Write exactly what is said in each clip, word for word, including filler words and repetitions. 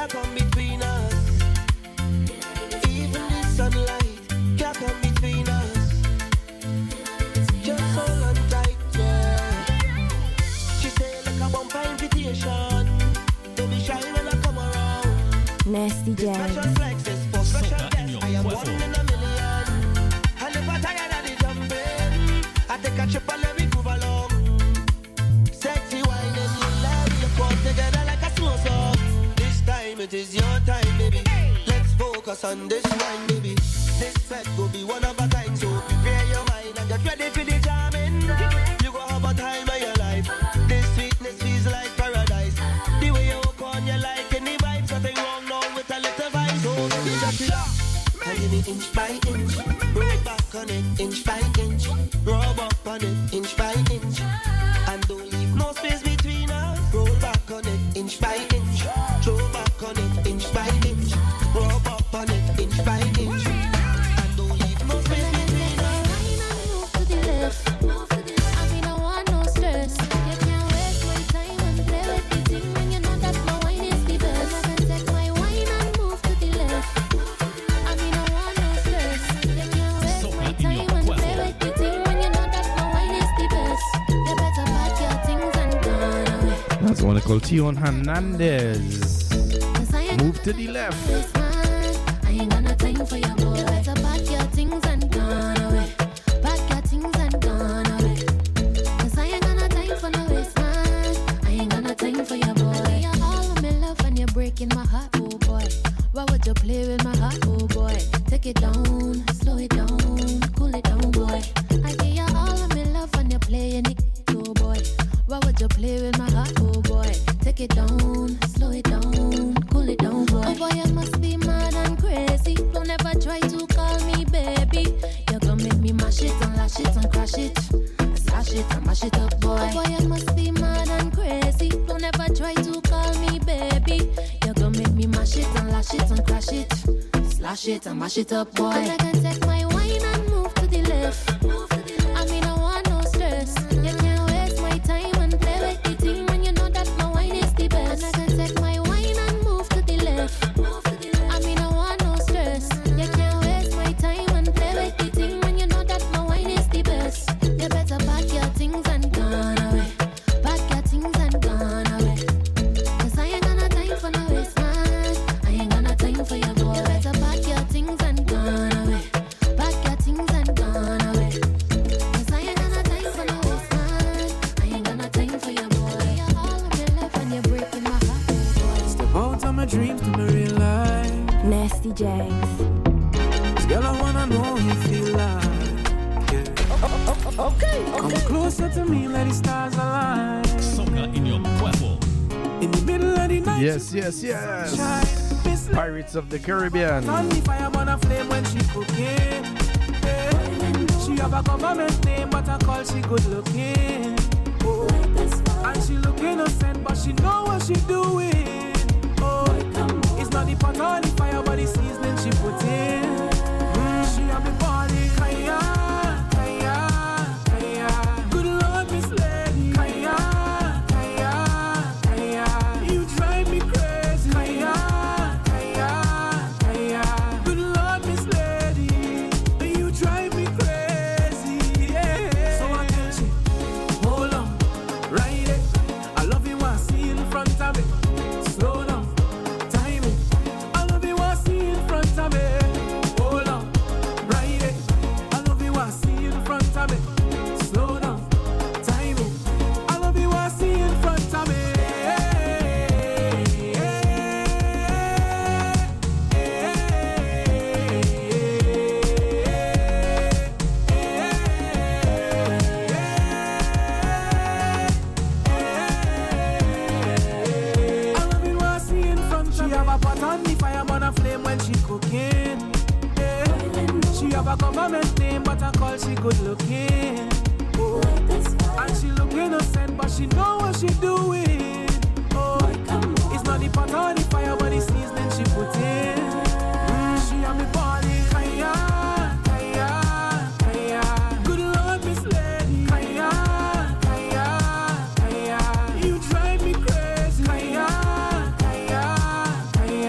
can't come between us. Even the sunlight can't come between us. Just hold on tight, yeah. She say like a bumper invitation. Don't be shy when I come around. Nasty Jazz. Special flexes for special guests. I am one in a million. I never tired of the jumping. I take a trip and let me move along. Sexy wine and you love you come together like a slow song. This time it is your time, baby. Let's focus on this wine, baby. This set will be one of a kind, so prepare your mind and get ready for the jamming. You go have a time of your life. This sweetness feels like paradise. The way you walk on, you like any vibe. Something wrong now with a little vibe. So baby, just it. And give me inch by inch. Roll back on it, inch by inch. Rub up on it, inch by inch. And don't leave no space between us. Roll back on it, inch by inch. Throw back on it, inch by inch. Rub up on it, inch by inch. And don't leave no space between us. Move to the left, move to the left. I mean, I want no stress. You can't waste my time and play with the thing when you know that my wine is the best. I can take my wine and move to the left. I mean, I want no stress. You can't waste my time and play with the thing when you know that my wine is the best. You better pack your things and go away. That's the one called Tion Hernandez. Move to the left. I ain't got no time for your boy. Better pack your things and gone away. Pack your things and gone away. Cause I ain't got no time for no waste man. I ain't got no time for your boy. You're all of my love and you're breaking my heart, oh boy. Why would you play with my heart, oh boy? Take it down, slow it down, cool it down, boy. I give you all of my love and you're playing it, oh boy. Why would you play with my heart, oh boy? Take it down, slow it down, cool it down, boy. Oh boy, you must be mad and crazy. Don't ever try to call me baby. You're gonna make me mash it and lash it and crash it. Slash it and mash it up, boy. Oh boy, you must be mad and crazy. Don't ever try to call me baby. You're gonna make me mash it and lash it and crash it. Slash it and mash it up, boy. Cause I can take my wine and move to the left. Move to the left. I mean, I want no stress. You can't waste my time and play with the thing when you know that my wine is the best. And I can take my wine and move to the left. Move to the left. I mean, I want no stress. You can't waste my time and play with the thing when you know that my wine is the best. You better pack your things and gone away. Pack your things and gone away. Cause I ain't got no time for no waste man. I ain't got no time for your boy. You better pack your things and gone away. Pack your things and gone away. Cause I ain't got no time for no waste man. I ain't got no time for your boy. You're all of my love and you're breaking my heart, boy. Step out of my dreams to my real life. Nasty Jags. This girl, I wanna know you feel like. Yeah. Okay, Come okay. closer to me, let the stars align. Soca in your cuerpo. In the middle of the night. Yes, yes, yes. Shine, Miss Pirates of the Caribbean. on the fire, on a flame when she cooking. Yeah. She have a government name, but I call she good looking. Oh. And she look innocent, but she know what she doing. Oh, it's not the pot or the fire, but the seasoning she put in. Mm. She have me body, kaya, kaya, kaya. Good Lord, Miss Lady, kaya, kaya, kaya. You drive me crazy, kaya, kaya, kaya. Good Lord, Miss Lady, you drive me crazy. Yeah. So I tell she, hold on, ride it. I love you, I see in front of me. Slow down, time it. I love you, I see in front of me. Hold on, ride it. I love you, I see in front of me. Slow down, time it. I love you, I see in front of me. Cooking, yeah. She have a government name, but I call she good looking. Oh. And she look innocent, but she know what she doing. Oh, it's not the pot or the fire, but the seasoning she put in. Mm. She have me body, kaya, kaya, kaya. Good Lord, Miss Lady, kaya, kaya, kaya. You drive me crazy, kaya, kaya, kaya.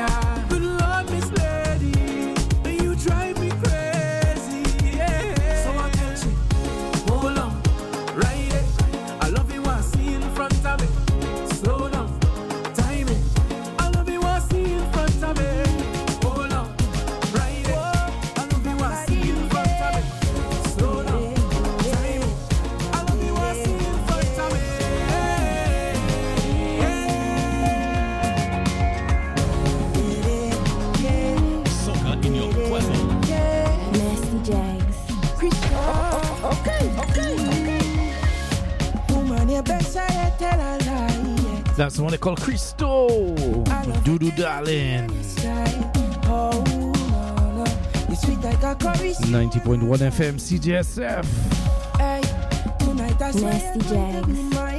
That's the one they call Christo. Doodoo Darling. ninety point one F M C J S F. Nasty Jags.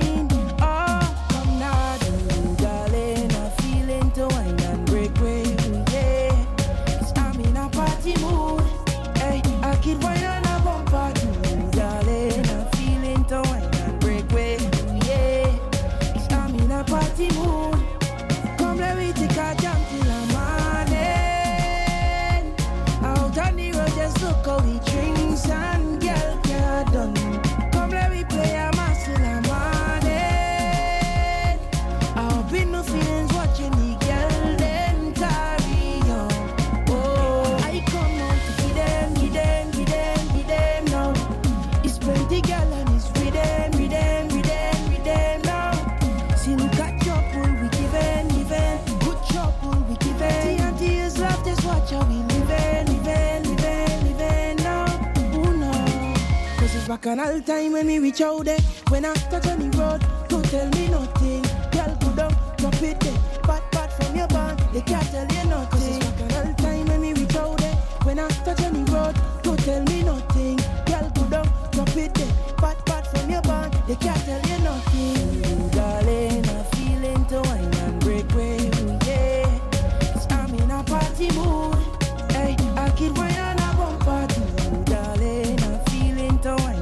Back on all time when we reach out there, when I touch on the road, don't tell me nothing. Girl, go down, drop it there, pat pat from your band, they can't tell you nothing. Back on all time when we reach out there, when I touch on the road, don't tell me nothing. Girl, go down, drop it there, pat pat from your band, they can't tell you nothing. Ooh, darling, I'm feeling to wine and break way, ooh, yeah. 'Cause I'm in a party mood, hey, I keep wine on a bumper too, darling, I'm feeling to wine.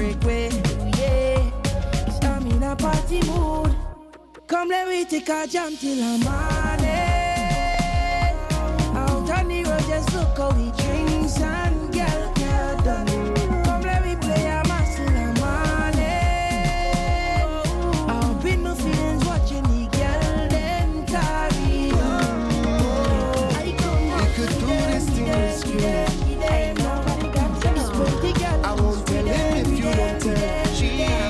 Party mood. Come let me take a jam till the morning. Out on the road, just look how we drinks and girl get done. Come let me play a mass till the morning. I'll be no feelings watching the girl then carry on. I we could do this thing with you. I won't tell him if you don't tell. She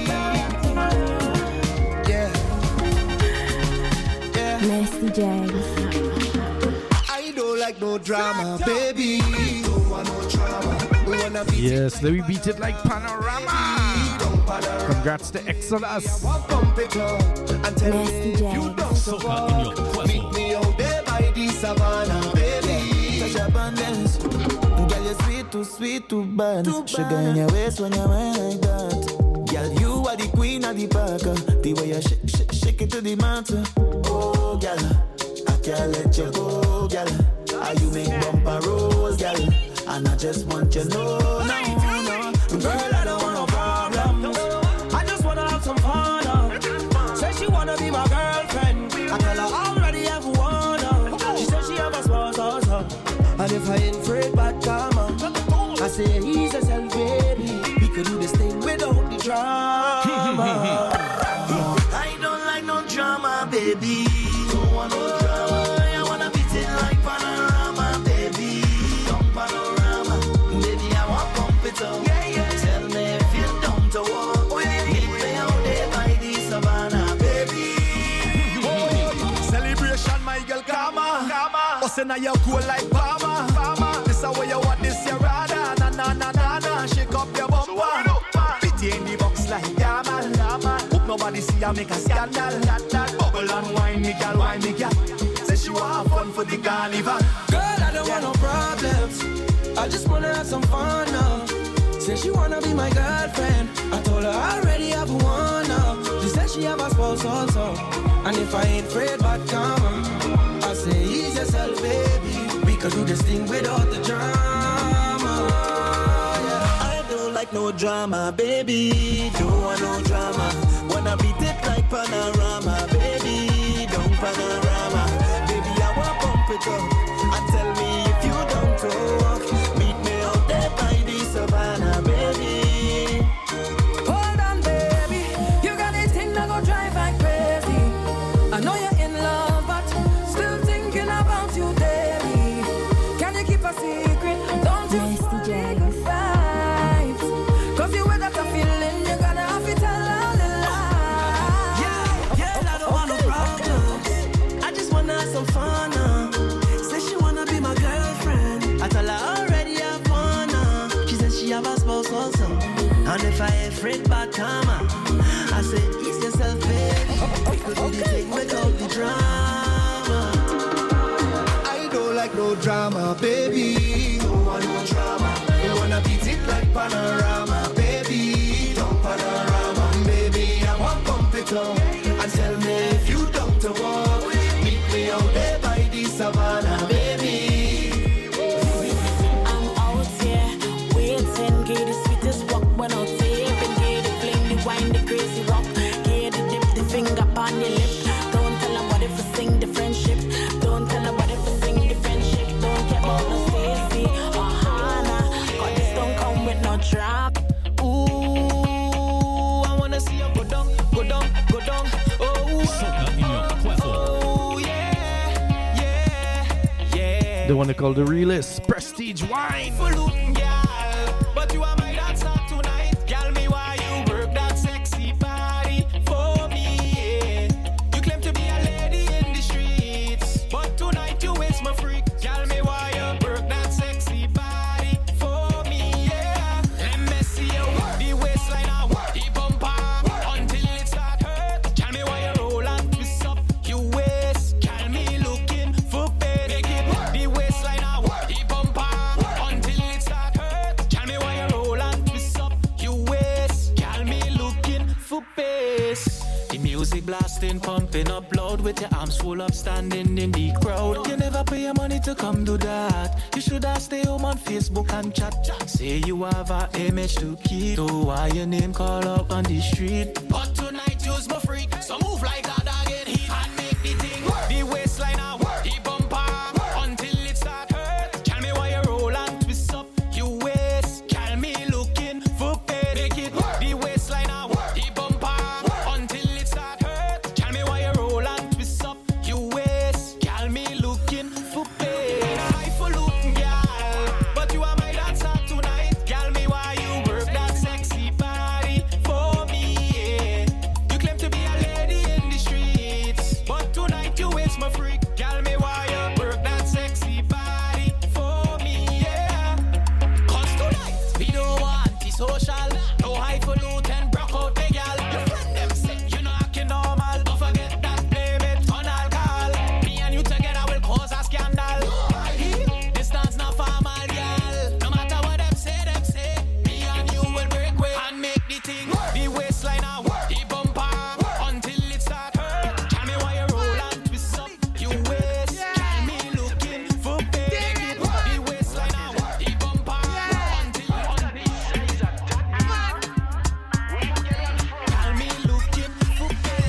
Nasty Jags. I don't like no drama, baby. Don't want no drama. We wanna beat Yes, let me beat it like Panorama. Congrats to Exodus. Nasty Jags. Soca in your cuerpo. Meet me out there by the savannah, baby. Such abundance. Girl, you're sweet, too sweet, too bad. Sugar in your waist when you're like that. Girl, you are the queen of the parker. The way you shake, shake, shake it to the mountain. Oh, girl, I can't let you go, girl. How you make bumper rolls, girl. And I just want you to know, no, no. Girl, I don't want no problems. I just wanna have some fun. Uh. Say she wanna be my girlfriend. I tell her I already have one. Uh. She said she have a small sauce. Uh. And if I ain't afraid bad karma, I say ease yourself, baby. We could do this thing without the drama. I don't like no drama, baby. Don't want no drama. I wanna beat it like Panorama, baby. Don't Panorama, baby. I want pump it up. Yeah, yeah. Tell me if you don't to walk. Meet me out there by the savannah, baby. Celebration, my girl, Kama. Us now you cool like Palma. This is where you want this, your radar. Na na na na na. Shake up your bumper. Pity in the box like Yamal. Hope nobody see I make a scandal. Bubble and wine, me girl, wine me girl. Say she want fun for the carnival. Girl, I don't want no problems. I just wanna have some fun now. Say she wanna be my girlfriend. I told her I already have one now. She said she have a spouse also. And if I ain't afraid but come, I say ease yourself, baby. We could do this thing without the drama. Yeah. I don't like no drama, baby. Don't want no drama. Wanna beat it like Panorama, baby. Don't Panorama, baby. I wanna pump it up. And tell me if you don't talk. Meet me out there by the savannah, baby. Hold on, baby. You got this thing that go drive like crazy. I know you're in love, but still thinking about you daily. Can you keep a secret? Don't you Nasty Jags. good vibes? Cause you with that feeling, you gotta have it all out the lie. Yeah, yeah, I don't want no problems. I just wanna have some fun now. Say she wanna be my girlfriend. I tell her I already have one now. She said she have a spouse also. And if I ain't afraid about karma, I say ease yourself, baby. We could do the thing without drama, baby. Don't want no drama. We wanna beat it like panorama, baby. Don't panorama, baby. I want pump it up and tell me if you don't to walk. Meet me out there by the savannah, baby. I'm out here waiting, get the sweetest walk when I'm taping, get the fling, the wine, the crazy walk, get the dip, the finger on your lip. Don't tell nobody if I sing the friendship. Don't tell nobody if I sing the friendship. Don't care about no Stacey or Hannah, 'cause this don't come with no drop. Ooh, I wanna see you go down, go down, go down. Oh, Soca in your platform. oh, yeah, yeah, yeah. The one they call the realist Prestige Wine. For looking, girl, but you are my dancer tonight. Girl, me why you work that sexy body for me, yeah. You claim to be a lady in the streets, but tonight you waste my freak. Girl, me why you work that sexy body for me, yeah. Let me see you work the waistline and work the bumper until it start hurt. Girl, me why you roll and twist up your waist. Girl, me looking for pay. Make it work the waistline and work the bumper until it start hurt. Girl, me why you roll and twist up your waist. Girl, me looking for pace. The music blasting, pumping up loud with your arms full up, standing in the crowd. You never pay your money to come do that. You should have stay home on Facebook and chat. Say you have an image to keep. So why your name call up on the street? But tonight you's my freak. So move like a dog in heat and make the thing work. The waistline and work the bumper until it start hurt. Tell me why you roll and twist up your waist. Tell me looking for pay. Make it work. The waistline and work the bumper until it start hurt. Tell me why you roll and twist up your waist. Tell me looking for pay. I for looking, girl, but you are my dancer tonight. Tell me why you work that sexy body for me, yeah. You claim to be a lady in the streets, but tonight you waste my freak. Tell me why you work that sexy body for me, yeah. 'Cause tonight we don't want the social, no highfalutin broke out the gal. Your friend them say you know acting normal, don't forget that blame it on alcohol. Me and you together will cause a scandal. This dance not formal, gal. No matter what them say, them say, me and you will break way and make the thing the waistline and work the bumper until it start hurt. Tell me why you roll and twist up your waist. Tell me looking for pay. The waistline and work the bumper until Tell me looking for pay.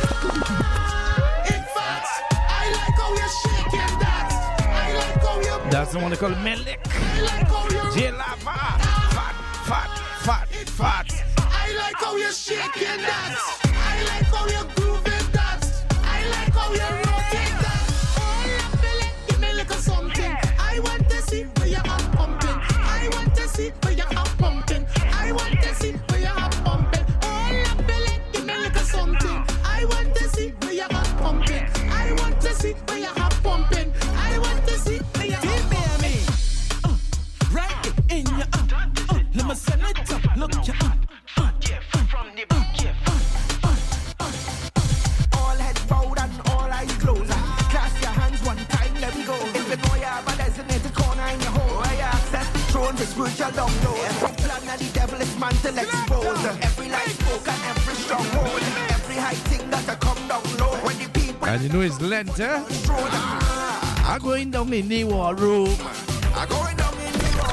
In fact, I like how you're shaking that. I like how you're That's the one they call Melik. I like how you're J Lava. Fat, fat, fat, fat. I like how you're shaking that. I like how you're grooving that. I like how you're rotating that. Oh, yeah, Billy, give me a little something. I want to see where you're up pumping. I want to see where you're up pumping. I want to see where you're up pumping. Oh, yeah, Billy, give me a little something. I want to see where you're up pumping. I want to see where you're up pumping. I want to see where you're up pumping. Uh, right in your uh, uh, let me send it up. Look, you uh, uh, From the back, all heads bowed and all eyes closed. Clasp your hands one time, let me go. If you know you have a designated corner in your home, where you access the throne for spiritual download. Every plan of the devil is man to expose. Every lie spoken, every stronghold, every high thing that I come down low. When the people And you know it's Lent, eh? strode, ah, I'm going down in the war room. I'm going down in the rock.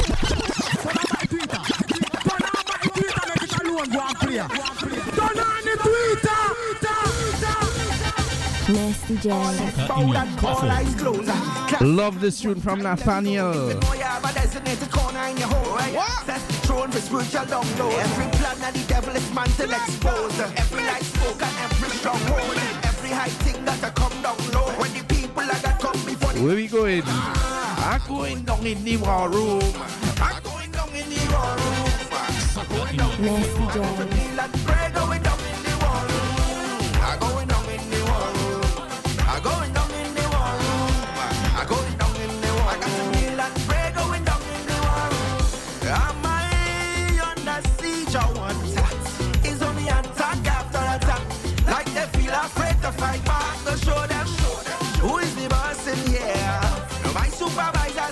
Nasty Jags. Soca in your All eyes platform. closed. Love this tune from Nathaniel. Know you have a designated corner in your home. Access the throne for spiritual download. Every plan of the devil is man to expose. Every lie spoken, every stronghold, every high thing that I come down low. When the people I got come before the Where we going? I'm going down in the war room. I'm going down in the war room. I'm going down in Nasty the war room. Jags. Kneel and pray, going down in the war room. I'm going down in the war room. I'm going down in the war room. I'm going down in the war room. I got to kneel and pray, going down in the war room. Am I under siege or what? It's only attack after attack. Like they feel afraid to fight back. To show them who is the boss in here. No, my supervisor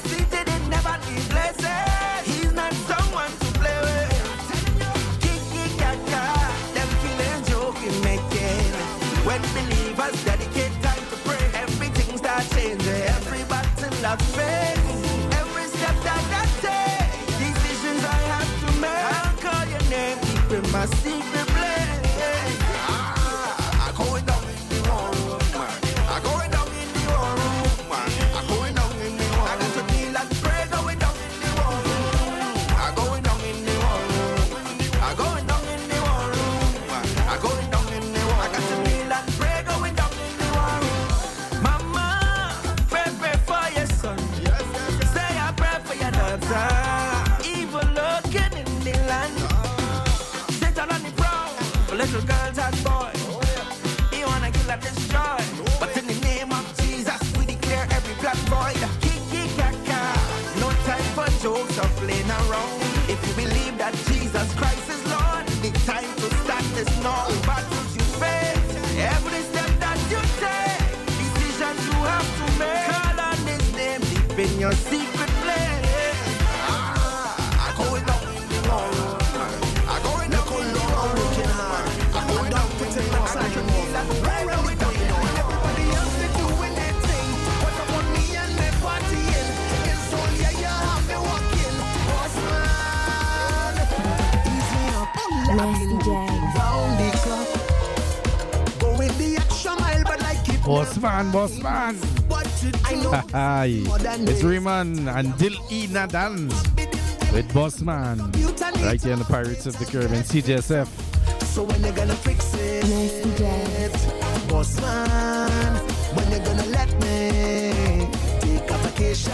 of faith. Every step that I take, decisions I have to make. I'll call your name deep in my secret place. Ah, I'm going down in the war room, man. I'm going down in the war room, man. I'm going down in the war room. I got to kneel and pray, going down in the war room. I'm going down in the war room. I'm going down in the war room, man. I'm going down in the war room. I got to kneel and pray, going down in the war room. Mama, pray, pray for your son. Yes, yes, yes. Say I pray for your daughter. Evil looking in the land. Satan on the prowl for little girls and boys. He wanna kill and destroy. But in the name of Jesus, we declare every black void. Kiki kaka. No time for jokes or playing around. If you believe that Jesus Christ is Lord, it's time to start this now. Battles you face, every step that you take, decisions you have to make. Call on His name deep in your secret place. Ah, I'm going down in the war room. I'm going down in the war room. I'm going down to take my time. Right now we don't know. Everybody else they doing their thing. What about me and my partying? It's all yeah, you have me walking. Boss man, easy up. Nasty Jags. Round the clock. Go in the extra mile, but I keep Boss man, boss man. what you Hi. do. It's Raymond and Dil E Nadan with Boss Man. Right here in the Pirates of the Caribbean, C J S F. So when you gonna fix it? Nasty Jags. Boss man, when you gonna let me take a vacation?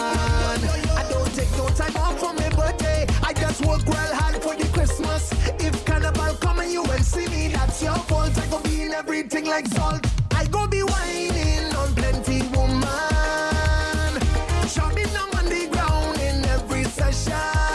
I don't take no time off for my birthday. I just work real hard for the Christmas. If Carnival come and you will see me, that's your fault. I go be in everything like salt. I go be whining on plenty woman. Chopping down on the ground in every session.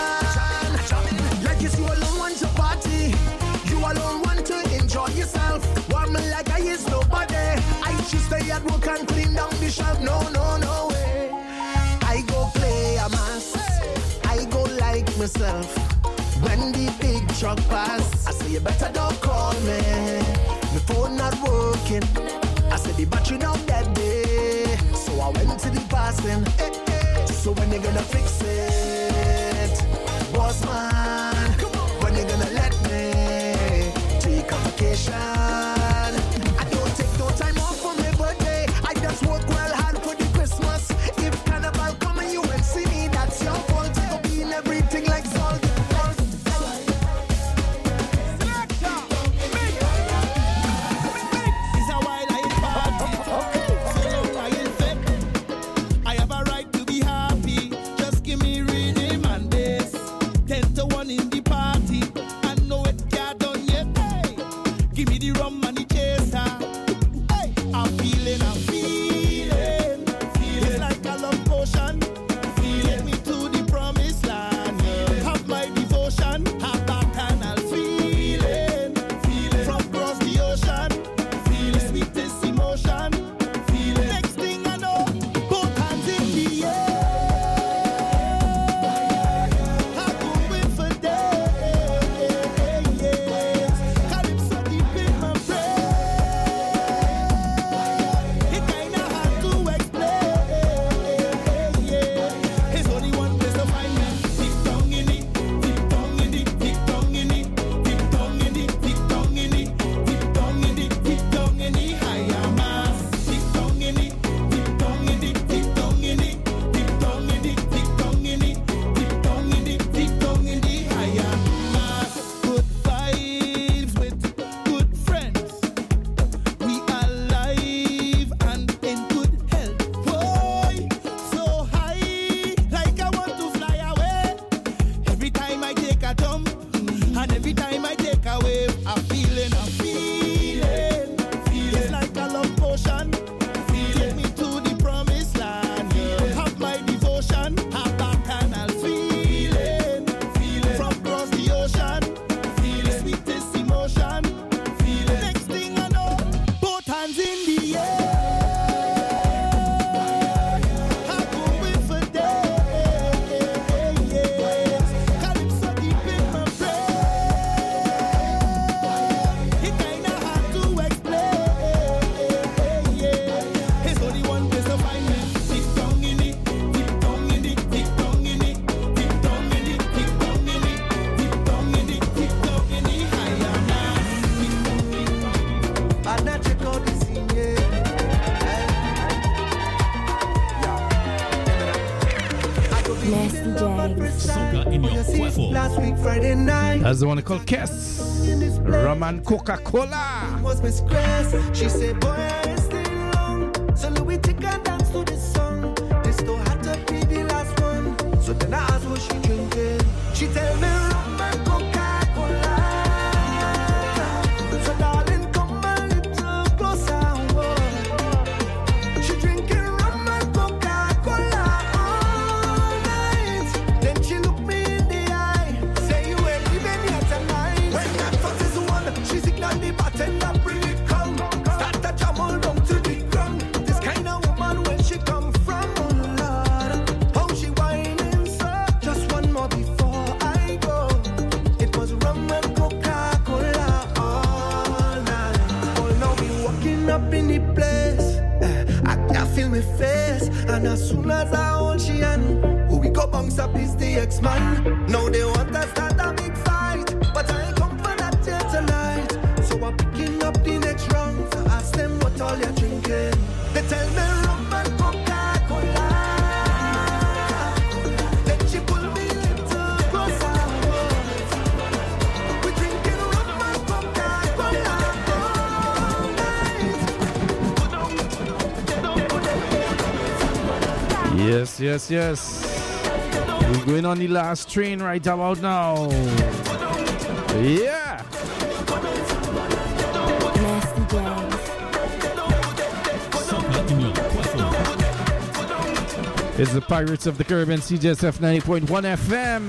Like it's you alone want to party. You alone want to enjoy yourself. Warm like I is nobody. I just stay at work and clean down the shelf. No, no, no way. I go play a mass. I go like myself. When the big truck pass, I say you better don't call me. My phone not working. I said the battery down that day. So I went to the passing. Eh, eh. So when you gonna fix it? Boss man, when you gonna let me take a vacation? I don't take no time off for my birthday. I just work well hard for the Christmas. If Carnival come and you will see me, that's your fault. I go be in everything like salt. I have a right to be happy. Just give me rhythm and bass. Ten to one in the party. I know it can't done yet. Hey, give me the rum and the chaser. Hey, I'm feeling, I'm feeling. It's like a love potion. Take me to the promised land. Have my devotion. Have that canal feeling. From across the ocean. The sweetest emotion. Next thing I know, both hands in the air. I'm going for days. Calypso deep in my brain. Last week Friday night. That's the one called Kess. Rum and Coca-Cola. Was Miss Grace. She said, boy, I ain't staying long. So Louis take a dance to this song. This still had to be the last one. So then I asked what she drinking. She tell me rum and Coca-Cola. So darling, come a little closer. Whoa. She drinking rum and Coca-Cola all night. Then she looked me in the eye. Say you ain't leaving here tonight. When that fuss is one, she signal the bartender bring it come. Start to jam all down to the ground. This kind of woman when she come from, oh Lord, how she whining so. Just one more before I go. It was rum and Coca-Cola all night. Oh, now we walking up in the place. Eh, I can feel me face. And as soon as I hold she hand, who we go bounce up is the ex-man. Now they want to start a big fight, but I ain't come for that here tonight. So I'm picking up the next round to ask them what all you're drinking. They tell me rum and Coca-Cola. Then she pull me little closer. We drinking rum and Coca-Cola all night. Yes, yes, yes. We're going on the last train right about now. Yeah. Nasty Jags. It's the Pirates of the Caribbean, C J S F ninety point one F M.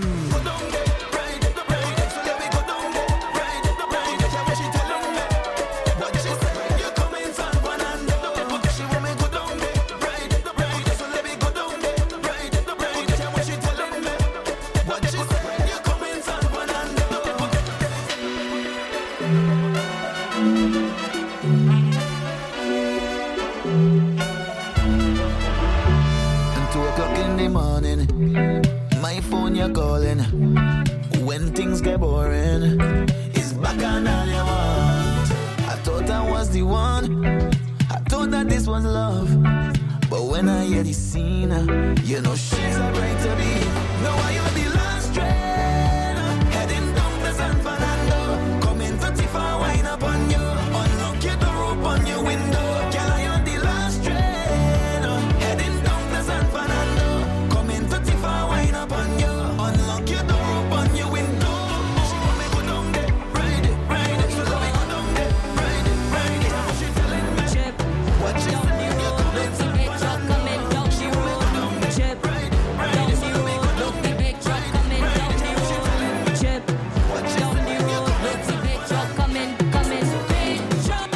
And two o'clock in the morning, my phone you're calling. When things get boring, it's back on all you want. I thought I was the one. I thought that this was love. But when I hear the scene, you know she's a right to be. Now I am the last train, heading down to San Fernando. Coming to Tifa, wine up on you. Unlock your door, open your window. Girl, I am the last train, heading down to San Fernando. Coming to Tifa, wine up on you. Unlock your door, open your window. She want me go down there, ride it, ride it. So let me go down there, ride it, ride it. She telling me, Chip, what you say? You coming to San Fernando. She want me go down there, Chip, ride it, ride it. So let me go down there, ride it, ride it. She telling me, Chip, what you say? You coming to Big Truck, coming, coming, Big Truck.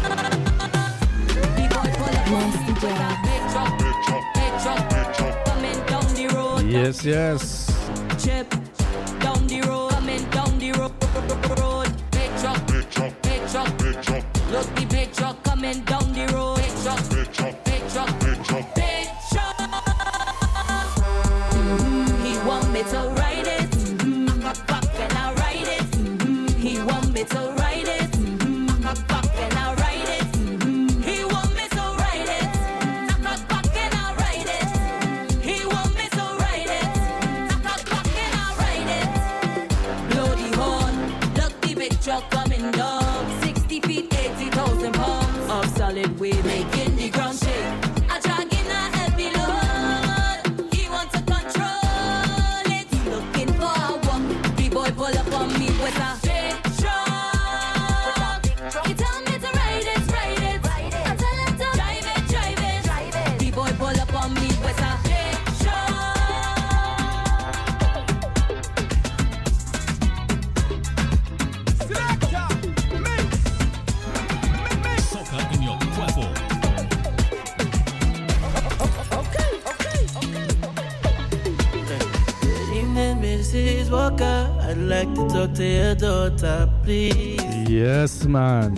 The boy pull up on Nasty Jags. Big Truck, Big Truck, Big Truck, coming down the road. Yes, yes. Chip, down the road, coming down the road. Big truck, big truck, big truck, big truck. Look the big truck coming down the road. Big truck, big truck, big truck, big truck, big truck. Mm-hmm. He want me to ride it. Mm-hmm. Fuck and I ride it. Mm-hmm. He want me to ride it. Mm-hmm. Fuck and I ride it. Mm-hmm. He want me to ride it. Fuck and I ride it. He want me to ride it. Fuck and I ride it. Blow the horn, look the big truck coming down. sixty feet, eighty thousand pounds of solid weight, making the ground shake. A dragging a heavy load. He wants to control it. He looking for a walk. The boy pull up on me with a big truck. He tell me to ride it, ride it. I tell him to drive it, drive it. The boy pull up on me with a big truck. Soca in your cuerpo. Good evening, Missus Walker. I'd like to talk to your daughter, please. Yes, man.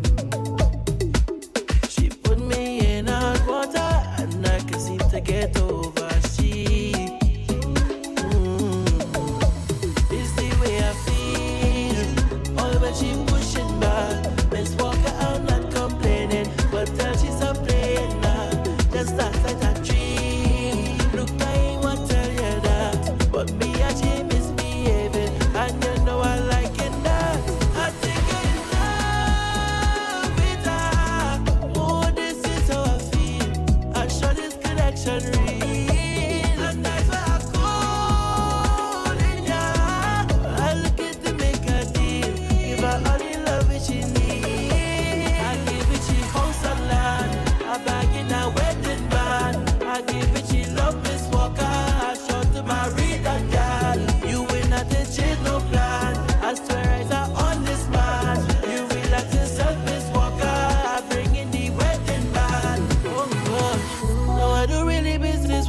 She put me in hot water and I can seem to get over she. Mm. It's the way I feel. All when she pushing back. Miss Walker, I'm not complaining, but tell she's a playing now. Just last like a dream. Look, I ain't want to tell you that, but me and she misbehaving.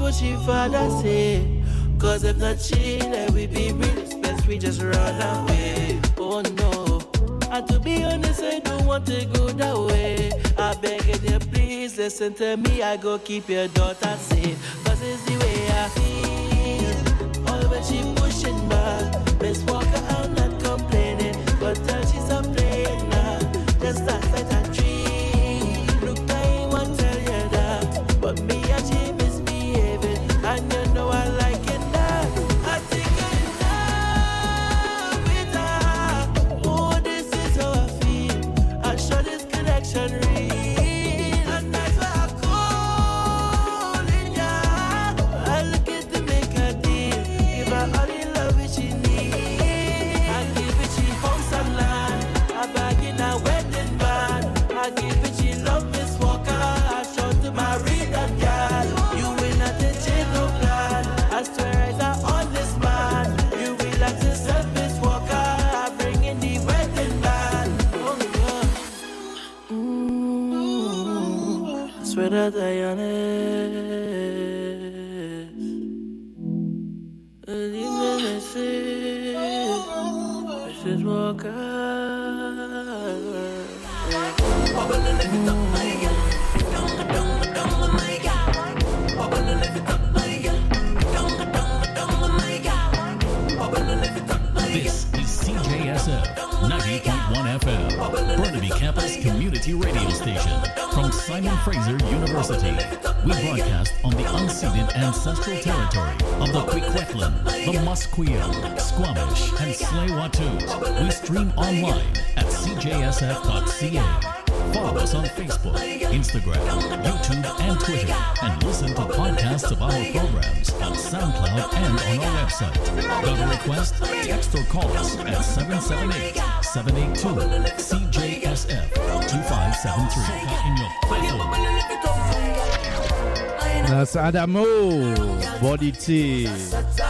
what she father say. Cause if not she, then we be real. Best we just run away. Oh no. And to be honest, I don't want to go that way. I beg you, please listen to me. I go keep your daughter safe. Cause it's the way I feel. Always she pushing back. Miss Walker, I'm not complaining. But tell she's a playing now. Just last night I dream. Look, I ain't want to tell you that. But me and she misbehaving. And you know I like it now. I think I love it now. Oh, this is how I feel. I show this connection real. And that's why I call it, yeah. I look at to make a deal. Give her all the love that she needs. I give it she house and land. I bag in a wedding band. I give it she love Miss Walker. I show to marry that girl. You will not change no plan. I swear as I on this man. You will have to serve Miss Walker. I bring in the wedding band. Oh, yeah. Mm, I swear that I honest. And even I say, Missus Walker. This is C J S F ninety point one F M, Burnaby Campus Community Radio Station from Simon Fraser University. We broadcast on the unceded ancestral territory of the Kwikwetlan, the Musqueam, Squamish, and Tsleil-Waututh. We stream online at c j s f dot c a. Follow us on Facebook, Instagram, YouTube, and Twitter, and listen to podcasts of our programs on SoundCloud and on our website. Got a request? Text or call us at seven seven eight, seven eight two, C J S F two five seven three. In your platform. That's Adamo, Body T.